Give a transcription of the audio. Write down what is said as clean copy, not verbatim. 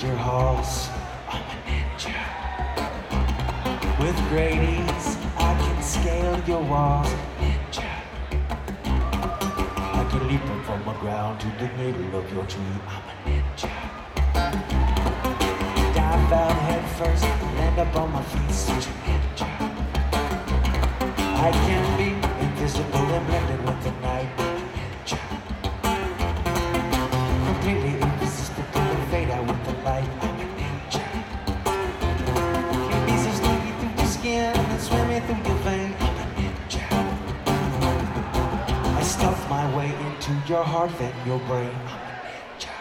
your halls. I'm a ninja. With great ease, I can scale your walls. Ninja. I can leap from the ground to the middle of your tree. I'm a ninja. Dive out head first, land up on my feet, such a ninja. I can be invisible and blended with the night. Ninja. Completely irresistible and fade out with the light. I'm a ninja. Your bees are sneaky through your skin and swimming through your veins. I'm a ninja. I stuff my way into your heart and your brain.